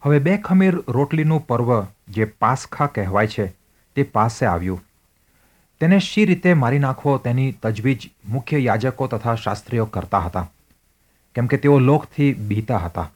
હવે બે ખમીર રોટલીનું પર્વ જે પાસખા કહેવાય છે તે પાસે આવ્યું. તેને શી રીતે મારી નાખવો તેની તજવીજ મુખ્ય યાજકો તથા શાસ્ત્રીઓ કરતા હતા, કેમ કે તેઓ લોકથી બીતા હતા.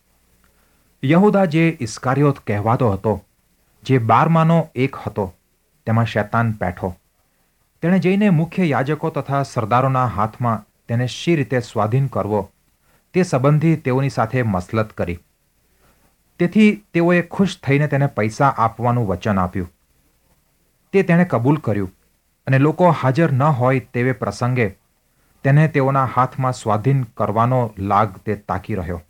યહૂદા જે ઇસ્કારિયોત કહેવાતો હતો, જે 12માંનો એક હતો, તેમાં શૈતાન બેઠો. તેણે જઈને મુખ્ય યાજકો તથા સરદારોના હાથમાં તેને શી રીતે સ્વાધીન કરવો તે સંબંધી તેઓની સાથે મસલત કરી. તેથી તેઓએ ખુશ થઈને તેને પૈસા આપવાનું વચન આપ્યું. તે તેણે કબૂલ કર્યું અને લોકો હાજર ન હોય તેવે પ્રસંગે તેને તેઓના હાથમાં સ્વાધીન કરવાનો લાગ તે તાકી રહ્યો.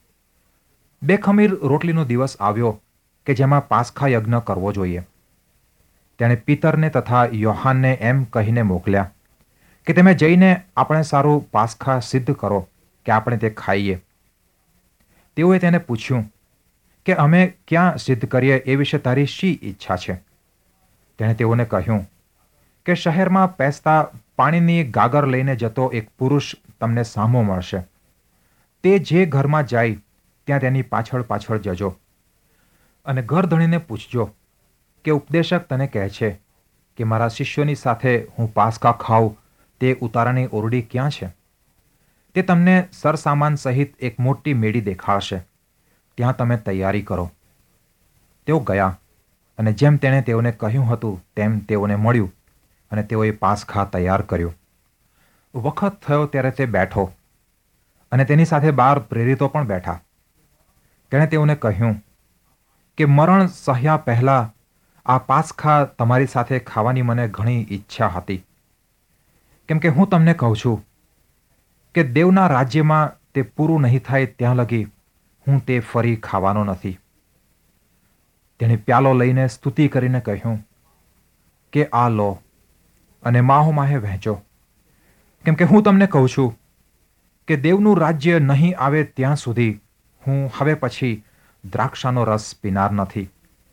બે ખમીર રોટલીનો દિવસ આવ્યો કે જેમાં પાસખા યજ્ઞ કરવો જોઈએ. તેણે પિતરને તથા યોહાનને એમ કહીને મોકલ્યા કે તમે જઈને આપણે સારું પાસખા સિદ્ધ કરો કે આપણે તે ખાઈએ. તેઓએ તેને પૂછ્યું કે અમે ક્યાં સિદ્ધ કરીએ એ વિશે તારી શી ઈચ્છા છે? તેણે તેઓને કહ્યું કે શહેરમાં પેસતા પાણીની ગાગર લઈને જતો એક પુરુષ તમને સામો મળશે. તે જે ઘરમાં જાય ત્યાં તેની પાછળ પાછળ જજો અને ઘર ધણીને પૂછજો કે ઉપદેશક તને કહે છે કે મારા શિષ્યોની સાથે હું પાસખા ખાઉં તે ઉતારાની ઓરડી ક્યાં છે? તે તમને સરસામાન સહિત એક મોટી મેડી દેખાડશે. ત્યાં તમે તૈયારી કરો. તેઓ ગયા અને જેમ તેણે તેઓને કહ્યું હતું તેમ તેઓને મળ્યું અને તેઓએ પાસખા તૈયાર કર્યું. વખત થયો ત્યારે તે બેઠો અને તેની સાથે 12 પ્રેરિતો પણ બેઠા. તેણે તેઓને કહ્યું કે મરણ સહ્યા પહેલાં આ પાસખા તમારી સાથે ખાવાની મને ઘણી ઈચ્છા હતી, કેમ કે હું તમને કહું છું કે દેવના રાજ્યમાં તે પૂરું નહીં થાય ત્યાં લગી હું તે ફરી ખાવાનો નથી. તેણે પ્યાલો લઈને સ્તુતિ કરીને કહ્યું કે આ લો અને માહો માહે વહેંચો, કેમ કે હું તમને કહું છું કે દેવનું રાજ્ય નહીં આવે ત્યાં સુધી હું હવે પછી દ્રાક્ષાનો રસ પીનાર નથી.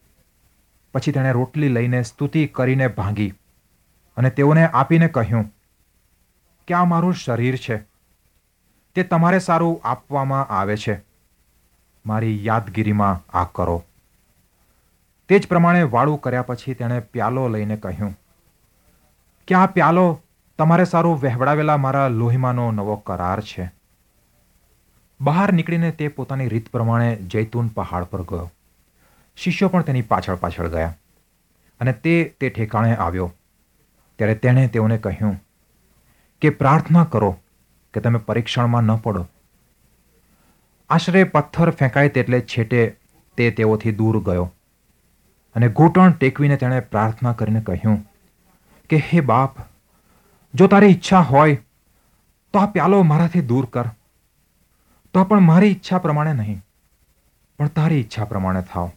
પછી તેણે રોટલી લઈને સ્તુતિ કરીને ભાંગી અને તેઓને આપીને કહ્યું કે આ મારું શરીર છે, તે તમારે સારું આપવામાં આવે છે. મારી યાદગીરીમાં આ કરો. તે જ પ્રમાણે વાળું કર્યા પછી તેણે પ્યાલો લઈને કહ્યું કે આ પ્યાલો તમારે સારું વહેવડાવેલા મારા લોહીમાંનો નવો કરાર છે. બહાર નીકળીને તે પોતાની રીત પ્રમાણે જૈતૂન પહાડ પર ગયો. શિષ્યો પણ તેની પાછળ પાછળ ગયા અને તે ઠેકાણે આવ્યો ત્યારે તેણે તેઓને કહ્યું કે પ્રાર્થના કરો કે તમે પરીક્ષણમાં ન પડો. આશરે પથ્થર ફેંકાય તેટલે છેટે તે તેઓથી દૂર ગયો અને ઘૂંટણ ટેકવીને તેણે પ્રાર્થના કરીને કહ્યું કે હે બાપ, જો તારી ઈચ્છા હોય તો આ પ્યાલો મારાથી દૂર કર. તો પણ મારી ઈચ્છા પ્રમાણે નહીં, પણ તારી ઈચ્છા પ્રમાણે થાવ.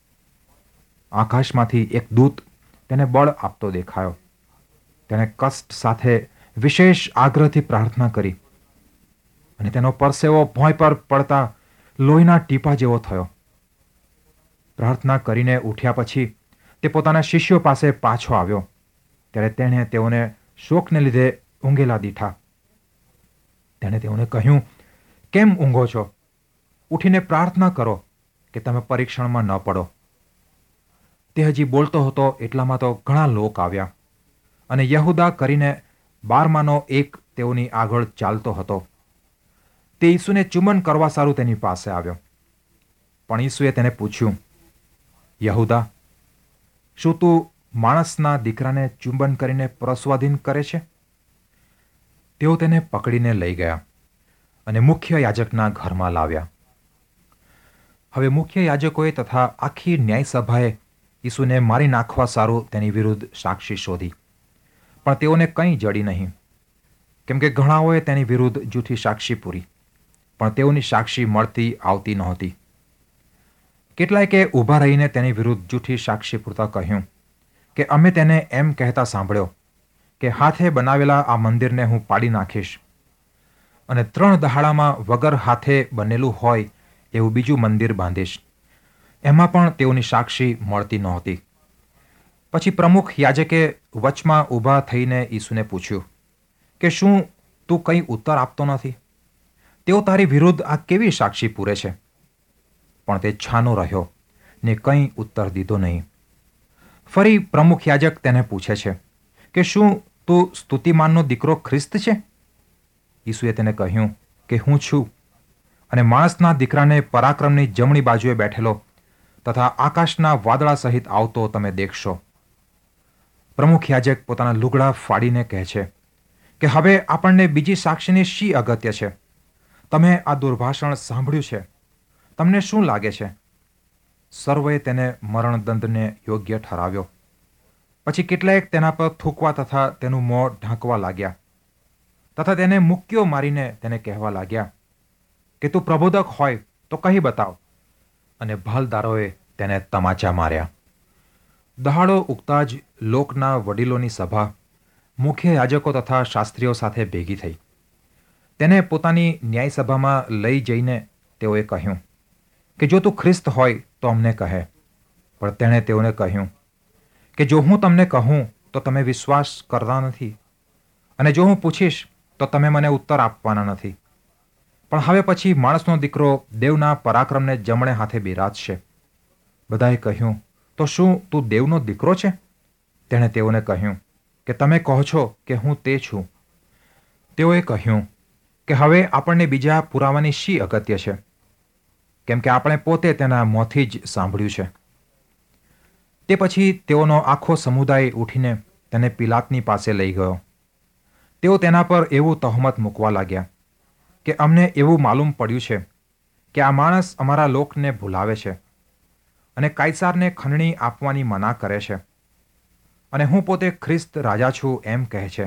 આકાશમાંથી એક દૂત તેને બળ આપતો દેખાયો. તેણે કષ્ટ સાથે વિશેષ આગ્રહથી પ્રાર્થના કરી અને તેનો પરસેવો ભોંય પર પડતા લોહીના ટીપા જેવો થયો. પ્રાર્થના કરીને ઉઠ્યા પછી તે પોતાના શિષ્યો પાસે પાછો આવ્યો ત્યારે તેણે તેઓને શોકને લીધે ઊંઘેલા દીઠા. તેણે તેઓને કહ્યું, કેમ ઊંઘો છો? ઉઠીને પ્રાર્થના કરો કે તમે પરીક્ષણમાં ન પડો. તે હજી બોલતો હતો એટલામાં તો ઘણા લોક આવ્યા અને યહૂદા કરીને 12માંનો એક તેઓની આગળ ચાલતો હતો. તે ઈસુને ચુંબન કરવા સારું તેની પાસે આવ્યો. પણ ઈસુએ તેને પૂછ્યું, યહૂદા, શું તું માણસના દીકરાને ચુંબન કરીને પ્રસ્વાધીન કરે છે? તેઓ તેને પકડીને લઈ ગયા અને મુખ્ય યાજકના ઘરમાં લાવ્યા. હવે મુખ્ય યાજકોએ તથા આખી ન્યાયસભાએ ઈસુને મારી નાખવા સારું તેની વિરુદ્ધ સાક્ષી શોધી, પણ તેઓને કંઈ જડી નહીં, કેમ કે ઘણાઓએ તેની વિરુદ્ધ જૂઠી સાક્ષી પૂરી, પણ તેઓની સાક્ષી મળતી આવતી નહોતી. કેટલાયકે ઊભા રહીને તેની વિરુદ્ધ જૂઠી સાક્ષી પૂરતા કહ્યું કે અમે તેને એમ કહેતા સાંભળ્યો કે હાથે બનાવેલા આ મંદિરને હું પાડી નાખીશ અને 3 દહાડામાં વગર હાથે બનેલું હોય એવું બીજું મંદિર બાંધીશ. એમાં પણ તેઓની સાક્ષી મળતી નહોતી. પછી પ્રમુખ યાજકે વચમાં ઊભા થઈને ઈસુને પૂછ્યું કે શું તું કંઈ ઉત્તર આપતો નથી? તેઓ તારી વિરુદ્ધ આ કેવી સાક્ષી પૂરે છે? પણ તે છાનો રહ્યો ને કંઈ ઉત્તર દીધો નહીં. ફરી પ્રમુખ યાજક તેને પૂછે છે કે શું તું સ્તુતિમાનનો દીકરો ખ્રિસ્ત છે? ઈસુએ તેને કહ્યું કે હું છું, અને માણસના દીકરાને પરાક્રમની જમણી બાજુએ બેઠેલો તથા આકાશના વાદળા સહિત આવતો તમે દેખશો. પ્રમુખ યાજક પોતાના લુગડા ફાડીને કહે છે કે હવે આપણને બીજી સાક્ષીની શી અગત્ય છે? તમે આ દુર્ભાષણ સાંભળ્યું છે. તમને શું લાગે છે? સર્વે તેને મરણદંડને યોગ્ય ઠરાવ્યો. પછી કેટલાક તેના પર થૂકવા તથા તેનું મોં ઢાંકવા લાગ્યા તથા તેને મુક્કીઓ મારીને તેને કહેવા લાગ્યા કે તું પ્રબોધક હોય તો કહી બતાવ. અને ભાલદારોએ તેને તમાચા માર્યા. દહાડો ઉગતા જ લોકના વડીલોની સભા મુખ્ય યાજકો તથા શાસ્ત્રીઓ સાથે ભેગી થઈ. તેને પોતાની ન્યાયસભામાં લઈ જઈને તેઓએ કહ્યું કે જો તું ખ્રિસ્ત હોય તો અમને કહે. પણ તેણે તેઓને કહ્યું કે જો હું તમને કહું તો તમે વિશ્વાસ કરતા નથી, અને જો હું પૂછીશ તો તમે મને ઉત્તર આપવાના નથી. પણ હવે પછી માણસનો દીકરો દેવના પરાક્રમને જમણે હાથે બિરાજશે. બધાએ કહ્યું, તો શું તું દેવનો દીકરો છે? તેણે તેઓને કહ્યું કે તમે કહો છો કે હું તે છું. તેઓએ કહ્યું કે હવે આપણને બીજા પુરાવાની શી અગત્ય છે? કેમ કે આપણે પોતે તેના મોંથી જ સાંભળ્યું છે. તે પછી તેઓનો આખો સમુદાય ઉઠીને તેને પિલાતની પાસે લઈ ગયો. તેઓ તેના પર એવું તહોમત મૂકવા લાગ્યા કે અમને એવું માલુમ પડ્યું છે કે આ માણસ અમારા લોકને ભૂલાવે છે અને કાયસારને ખંડણી આપવાની મના કરે છે, અને હું પોતે ખ્રિસ્ત રાજા છું એમ કહે છે.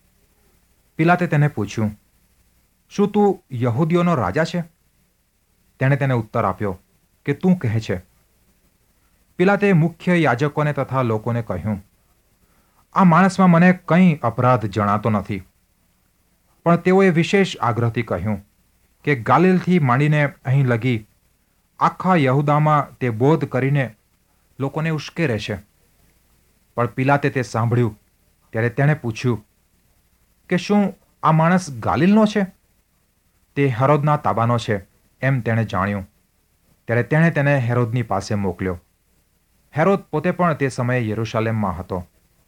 પિલાતે તેને પૂછ્યું, શું તું યહૂદીઓનો રાજા છે? તેણે તેને ઉત્તર આપ્યો કે તું કહે છે. પિલાતે મુખ્ય યાજકોને તથા લોકોને કહ્યું, આ માણસમાં મને કંઈ અપરાધ જણાતો નથી. પણ તેઓએ વિશેષ આગ્રહથી કહ્યું કે ગાલિલથી માંડીને અહીં લગી આખા યહૂદામાં તે બોધ કરીને લોકોને ઉશ્કેરે છે. પણ પિલાતે તે સાંભળ્યું ત્યારે તેણે પૂછ્યું કે શું આ માણસ ગાલિલનો છે? તે હેરોદના તાબાનો છે એમ તેણે જાણ્યું. ત્યારે તેણે તેને હેરોદની પાસે મોકલ્યો. હેરોદ પોતે પણ તે સમયે યરૂશાલેમમાં હતો.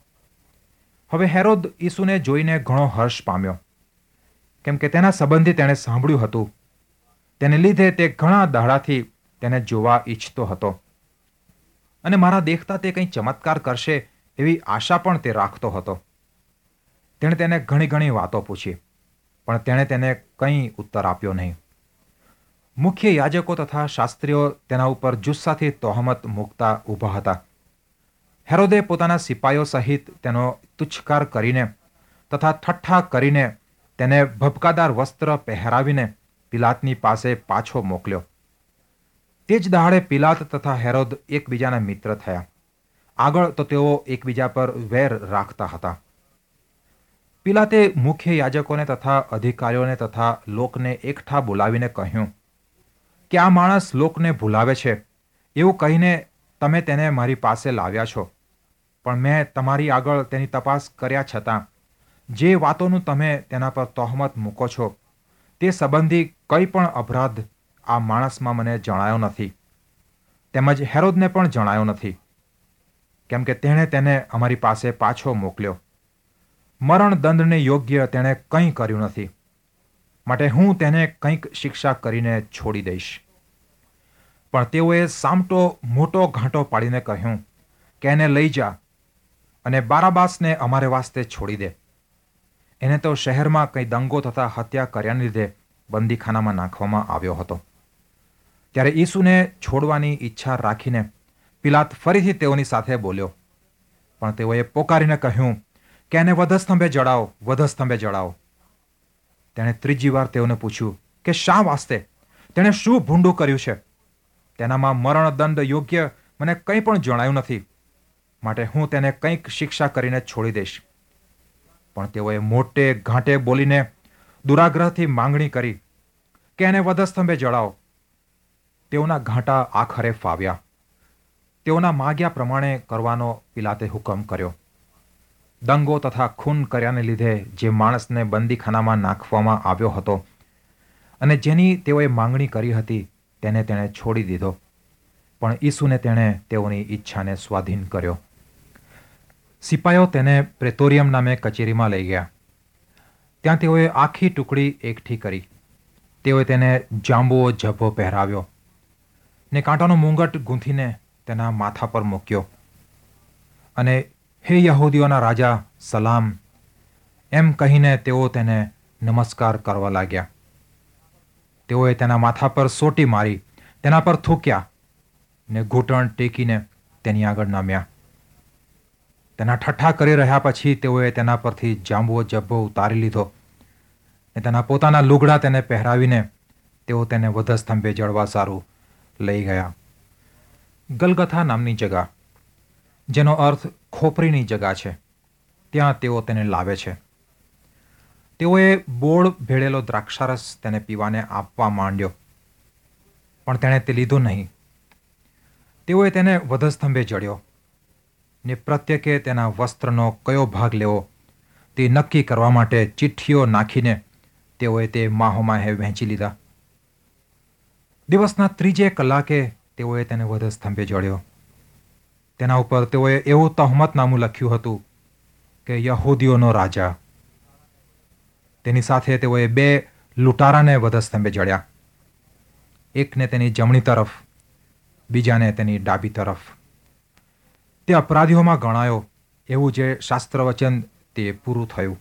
હવે હેરોદ ઈસુને જોઈને ઘણો હર્ષ પામ્યો, કેમ કે તેના સંબંધી તેણે સાંભળ્યું હતું. તેને લીધે તે ઘણા દાડાથી તેને જોવા ઈચ્છતો હતો, અને મારા દેખતા તે કંઈ ચમત્કાર કરશે એવી આશા પણ તે રાખતો હતો. તેણે તેને ઘણી વાતો પૂછી, પણ તેણે તેને કંઈ ઉત્તર આપ્યો નહીં. મુખ્ય યાજકો તથા શાસ્ત્રીઓ તેના ઉપર જુસ્સાથી તહોમત મૂકતા ઊભા હતા. હેરોદે પોતાના સિપાઈઓ સહિત તેનો તુચ્છકાર કરીને તથા ઠઠ્ઠા કરીને તેને ભભકાદાર વસ્ત્ર પહેરાવીને પિલાતની પાસે પાછો મોકલ્યો. તે જ દહાડે પિલાત તથા હેરોદ એકબીજાના મિત્ર થયા. આગળ તો તેઓ એકબીજા પર વેર રાખતા હતા. પિલાતે મુખ્ય યાજકોને તથા અધિકારીઓને તથા લોકને એકઠા બોલાવીને કહ્યું કે આ માણસ લોકને ભૂલાવે છે એવું કહીને તમે તેને મારી પાસે લાવ્યા છો. પણ મેં તમારી આગળ તેની તપાસ કર્યા છતાં જે વાતોનું તમે તેના પર તહોમત મૂકો છો તે સંબંધી કંઈ પણ અપરાધ આ માણસમાં મને જણાયો નથી, તેમજ હેરોદને પણ જણાયો નથી, કેમ કે તેણે તેને અમારી પાસે પાછો મોકલ્યો. મરણદંડને યોગ્ય તેણે કંઈ કર્યું નથી, માટે હું તેને કંઈક શિક્ષા કરીને છોડી દઈશ. પણ તેઓએ સામટો મોટો ઘાંટો પાડીને કહ્યું કે એને લઈ જા અને બારાબાસને અમારે વાસ્તે છોડી દે. એને તો શહેરમાં કંઈ દંગો તથા હત્યા કર્યાને લીધે બંદીખાનામાં નાખવામાં આવ્યો હતો. ત્યારે ઈસુને છોડવાની ઈચ્છા રાખીને પિલાત ફરીથી તેઓની સાથે બોલ્યો, પણ તેઓએ પોકારીને કહ્યું કે એને વધસ્તંભે જડાવો, વધસ્તંભે જડાવો. તેણે ત્રીજી વાર તેઓને પૂછ્યું કે શા વાસ્તે? તેણે શું ભૂંડું કર્યું છે? તેનામાં મરણદંડ યોગ્ય મને કંઈ પણ જણાયું નથી, માટે હું તેને કંઈક શિક્ષા કરીને છોડી દઈશ. પણ તેઓએ મોટે ઘાંટે બોલીને દુરાગ્રહથી માંગણી કરી કે એને વધસ્તંભે જડાવો. તેઓના ઘાંટા આખરે ફાવ્યા. તેઓના માગ્યા પ્રમાણે કરવાનો પિલાતે હુકમ કર્યો. દંગો તથા ખૂન કર્યાને લીધે જે માણસને બંદીખાનામાં નાખવામાં આવ્યો હતો અને જેની તેઓએ માંગણી કરી હતી તેને તેણે છોડી દીધો, પણ ઈસુને તેણે તેઓની ઈચ્છાને સ્વાધીન કર્યો. સિપાઈઓ તેને પ્રેતોરિયમ નામે કચેરીમાં લઈ ગયા. ત્યાં તેઓએ આખી ટુકડી એકઠી કરી. તેઓએ તેને જાંબુઓ ઝભ્ભો પહેરાવ્યો ને કાંટાનો મુંગટ ગૂંથીને તેના માથા પર મૂક્યો અને હે યહૂદીઓના રાજા સલામ એમ કહીને તેઓ તેને નમસ્કાર કરવા લાગ્યા. તેઓએ તેના માથા પર સોટી મારી, તેના પર થૂક્યા ને ઘૂંટણ ટેકીને તેની આગળ નમ્યા. તેના ઠઠ્ઠા કરી રહ્યા પછી તેઓએ તેના પરથી જાંબુઓ ઝભ્ભો ઉતારી લીધો ને તેના પોતાના લુગડા તેને પહેરાવીને તેઓ તેને વધસ્તંભે જડવા સારું લઈ ગયા. ગલગથા નામની જગા, જેનો અર્થ ખોપરીની જગા છે, ત્યાં તેઓ તેને લાવે છે. તેઓએ બોળ ભેળેલો દ્રાક્ષારસ તેને પીવાને આપવા માંડ્યો, પણ તેણે તે લીધો નહીં. તેઓએ તેને વધસ્તંભે જડ્યો ને પ્રત્યેકે તેના વસ્ત્રનો કયો ભાગ લેવો તે નક્કી કરવા માટે ચિઠ્ઠીઓ નાખીને તેઓએ તે માહોમાહે વહેંચી લીધા. દિવસના 3 કલાકે તેઓએ તેને વધસ્તંભે જડ્યો. તેના ઉપર તેઓએ એવું તહમતનામું લખ્યું હતું કે યહૂદીઓનો રાજા. તેની સાથે તેઓએ 2 લૂંટારાને વધસ્તંભે જડ્યા, એકને તેની જમણી તરફ, બીજાને તેની ડાબી તરફ. તે અપરાધીઓમાં ગણાયો એવું જે શાસ્ત્ર વચન તે પૂરું થયું.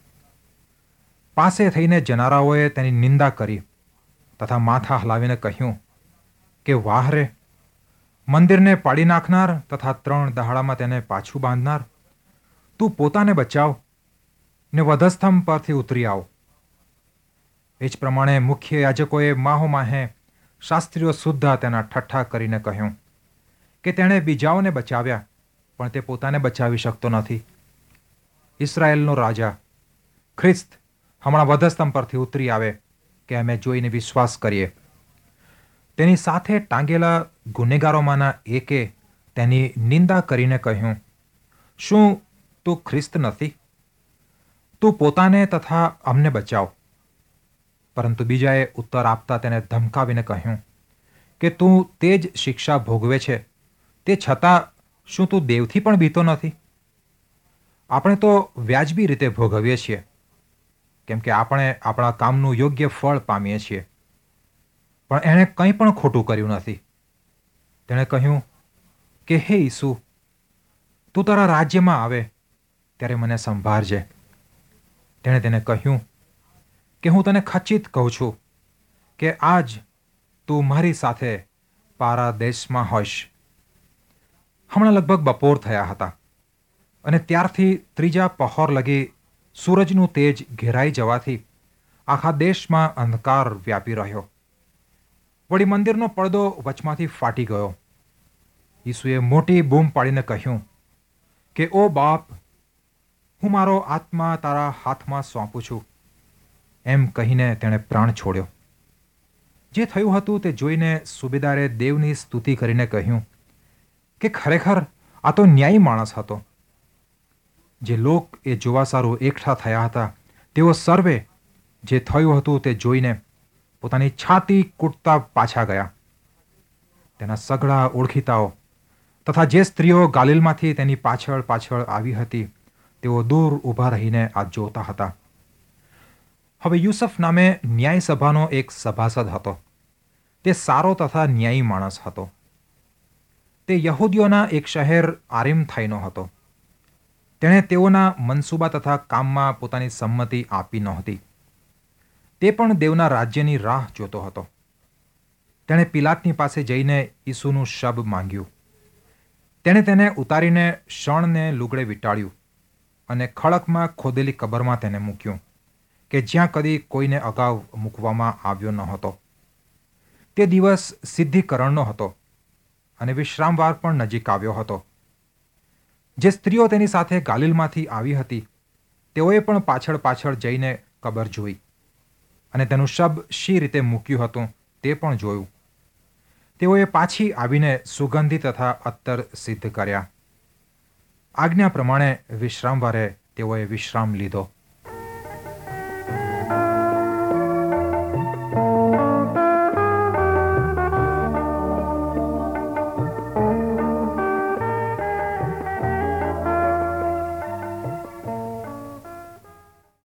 પાસે થઈને જનારાઓએ તેની નિંદા કરી તથા માથા હલાવીને કહ્યું કે વાહ રે, મંદિરને પાડી નાખનાર તથા 3 દહાડામાં તેને પાછું બાંધનાર, તું પોતાને બચાવ ને વધસ્તંભ પરથી ઉતરી આવ. એ જ પ્રમાણે મુખ્ય યાજકોએ માહોમાહે શાસ્ત્રીઓ સુદ્ધા તેના ઠઠ્ઠા કરીને કહ્યું કે તેણે બીજાઓને બચાવ્યા, પણ તે પોતાને બચાવી શકતો નથી. ઇસરાયેલનો રાજા ખ્રિસ્ત હમણાં વધસ્તંભ પરથી ઉતરી આવે કે અમે જોઈને વિશ્વાસ કરીએ. તેની સાથે ટાંગેલા ગુનેગારોમાંના એકે તેની નિંદા કરીને કહ્યું, શું તું ખ્રિસ્ત નથી? તું પોતાને તથા અમને બચાવ. પરંતુ બીજાએ ઉત્તર આપતા તેને ધમકાવીને કહ્યું કે તું તે જ શિક્ષા ભોગવે છે, તે છતાં શું તું દેવથી પણ બીતો નથી? આપણે તો વ્યાજબી રીતે ભોગવીએ છીએ, કેમ કે આપણે આપણા કામનું યોગ્ય ફળ પામીએ છીએ. પણ એણે કંઈ પણ ખોટું કર્યું નથી. તેણે કહ્યું કે હે ઈસુ, તું તારા રાજ્યમાં આવે ત્યારે મને સંભાળજે. તેણે તેને કહ્યું કે હું તને ખચિત કહું છું કે આજ તું મારી સાથે પારાદેશમાં હોઈશ. હમણાં લગભગ બપોર થયા હતા અને ત્યારથી 3જા પહોર લગી સૂરજનું તેજ ઘેરાઈ જવાથી આખા દેશમાં અંધકાર વ્યાપી રહ્યો. વળી મંદિરનો પડદો વચમાંથી ફાટી ગયો. ઈસુએ મોટી બૂમ પાડીને કહ્યું કે ઓ બાપ, હું મારો આત્મા તારા હાથમાં સોંપું છું. એમ કહીને તેણે પ્રાણ છોડ્યો. જે થયું હતું તે જોઈને સુબેદારે દેવની સ્તુતિ કરીને કહ્યું કે ખરેખર આ તો ન્યાયી માણસ હતો. જે લોક એ જોવા સારું એકઠા થયા હતા તેઓ સર્વે જે થયું હતું તે જોઈને પોતાની છાતી કૂટતા પાછા ગયા. તેના સઘળા ઓળખીતાઓ તથા જે સ્ત્રીઓ ગાલિલમાંથી તેની પાછળ પાછળ આવી હતી તેઓ દૂર ઊભા રહીને આ જોતા હતા. હવે યુસફ નામે ન્યાય સભાનો એક સભાસદ હતો. તે સારો તથા ન્યાયી માણસ હતો. તે યહૂદીઓના એક શહેર આરિમથાઈનો હતો. તેણે તેઓના મનસૂબા તથા કામમાં પોતાની સંમતિ આપી નહોતી. તે પણ દેવના રાજ્યની રાહ જોતો હતો. તેણે પિલાતની પાસે જઈને ઈસુનું શબ માંગ્યું. તેણે તેને ઉતારીને શણને લુગડે વીંટાળ્યું અને ખડકમાં ખોદેલી કબરમાં તેને મૂક્યું કે જ્યાં કદી કોઈને અગાઉ મૂકવામાં આવ્યો ન હતો. તે દિવસ સિદ્ધિકરણનો હતો અને વિશ્રામવાર પણ નજીક આવ્યો હતો. જે સ્ત્રીઓ તેની સાથે ગાલિલમાંથી આવી હતી તેઓએ પણ પાછળ પાછળ જઈને કબર જોઈ અને તેનું શબ શી રીતે મૂક્યું હતું તે પણ જોયું. તેઓએ પાછી આવીને સુગંધી તથા અત્તર સિદ્ધ કર્યા. આજ્ઞા પ્રમાણે વિશ્રામવારે તેઓએ વિશ્રામ લીધો.